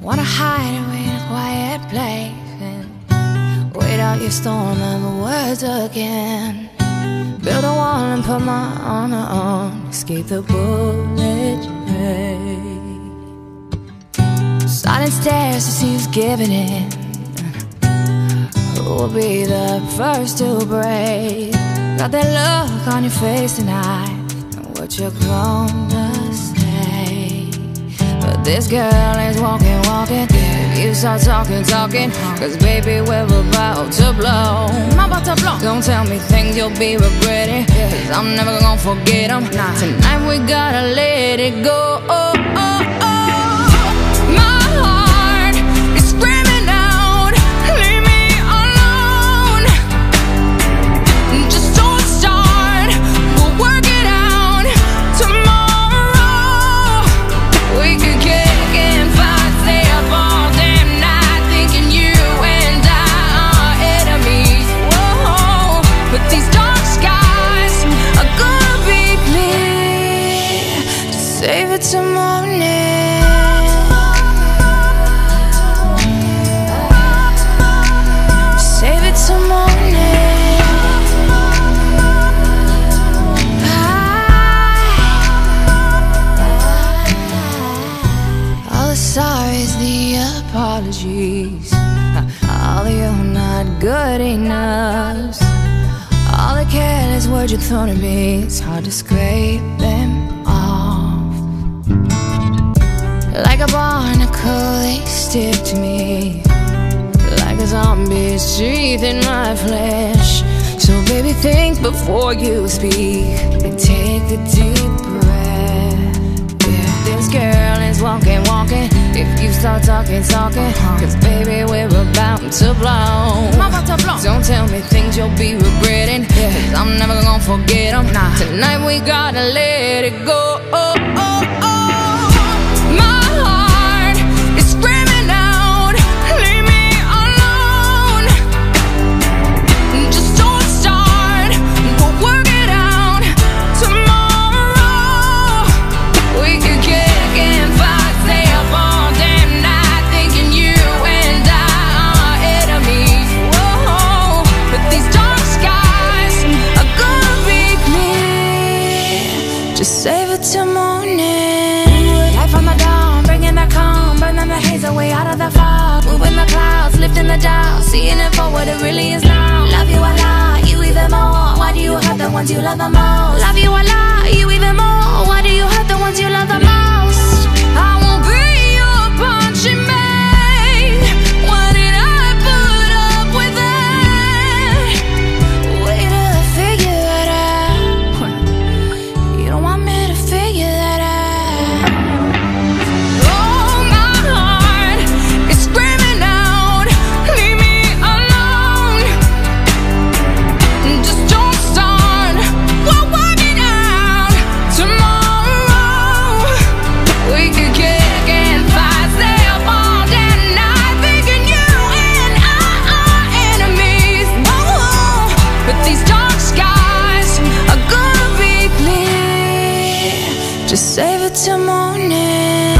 Wanna hide away in a quiet place and wait out your storm of words again. Build a wall and put my honor on, escape the bullet train. Silent stares to see who's giving in. Who will be the first to break? Got that look on your face tonight, what you're gonna say. But this girl is walking, walking. If you start talking, talking, cause baby we're about to blow. I'm about to blow. Don't tell me things you'll be regretting, cause I'm never gonna forget them. Tonight we gotta let it go. My heart is screaming out, leave me alone. Just don't start, we'll work it out tomorrow. We could kick and fight, stay up all damn night, thinking you and I are enemies. Whoa, but these dark skies are gonna be clear. Just save it till morning. Save it till morning. All the sorries, the apologies, all the you're not good enough, all the careless words you thrown at me, it's hard to scrape them off. Like a barnacle, they stick to me, like a zombie's teeth in my flesh. So baby, think before you speak and take a deep breath. Yeah, this girl is walking, walking. If you start talking, talking, cause baby we're about to blow. I'm about to blow. Don't tell me things you'll be regretting, cause I'm never gonna forget them. Tonight we gotta let it go. My heart is screaming out, leave me alone. Just don't start, we'll work it out tomorrow. We could kick and fight, stay up all damn night, thinking you and I are enemies. Whoa, but these dark skies are gonna be clear. Just save it till morning. Light from the dawn, bringing the calm, burning the haze away out of the fog, moving the clouds, lifting the dial, seeing it for what it really is now. Love you a lot, you even more. Why do you hurt the ones you love the most? Love you a lot, you even more. Why do you hurt the ones you love the most? I won't be your punching bag. Why did I put up with that? Way to figure that out. You don't want me to figure that out. Oh, my heart is screaming out, leave me alone. Just don't start, we'll work it out tomorrow. We could kick and fight, stay up all damn night, thinking you and I are enemies. Whoa, but these dark skies are gonna be clear. Just save it till morning.